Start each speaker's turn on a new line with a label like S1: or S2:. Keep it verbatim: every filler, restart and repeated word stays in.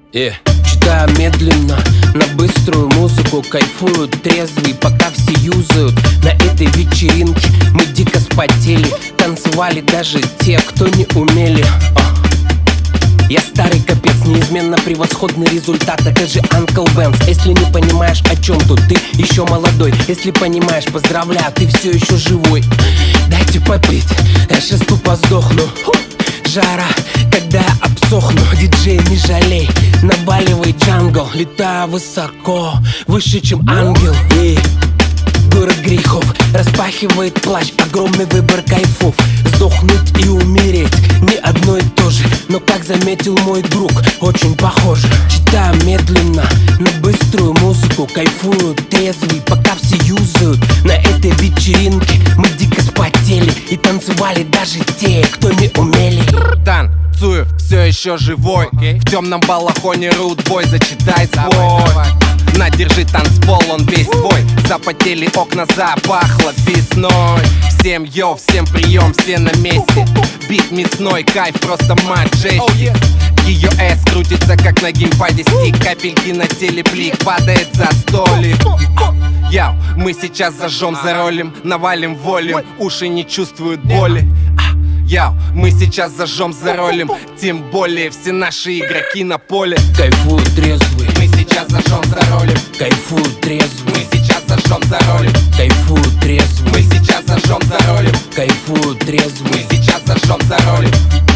S1: Yeah. Читаю медленно, на быструю музыку, кайфуют трезвый, пока все юзают. На этой вечеринке мы дико спотели, танцевали даже те, кто не умели. Я старый капец, неизменно превосходный результат. Это же Uncle Benz. Если не понимаешь, о чем тут, ты еще молодой. Если понимаешь, поздравляю, ты все еще живой. Дайте попить, я сейчас тупо сдохну. Жара, когда я обсохну. Диджей, не жалей, наваливай джангл. Летаю высоко, выше, чем ангел. И город грехов распахивает плащ, огромный выбор кайфов. Сдохнуть и умереть, не одно и то же. Но, как заметил мой друг, очень похоже. Читаю медленно, на быструю музыку, кайфуют трезвый, пока все юзают. На этой вечеринке мы дико спотели и танцевали даже те, кто не умели.
S2: Танцую, все еще живой, okay. В темном балахоне рудбой, зачитай свой. Давай, давай. На, держи танцпол, он весь твой. Запотели окна, запахло весной. Всем йоу, всем прием, все на месте. Бит мясной, кайф, просто маджестик. Ее эс крутится, как на геймпаде стик. Капельки на теле, блик падает за столик. Яу, мы сейчас зажжем, заролим, навалим волю. Уши не чувствуют боли. Яу, мы сейчас зажжем, заролим. Тем более все наши игроки на поле.
S1: Кайфуют трезвый,
S2: мы сейчас зажжем, заролим.
S1: Кайфуют трезвый,
S2: мы сейчас зажжем, заролим.
S1: Кайфуют трезвый,
S2: мы сейчас зажжем, заролим.
S1: Кайфуют трезвый,
S2: мы сейчас зажжем, заролим.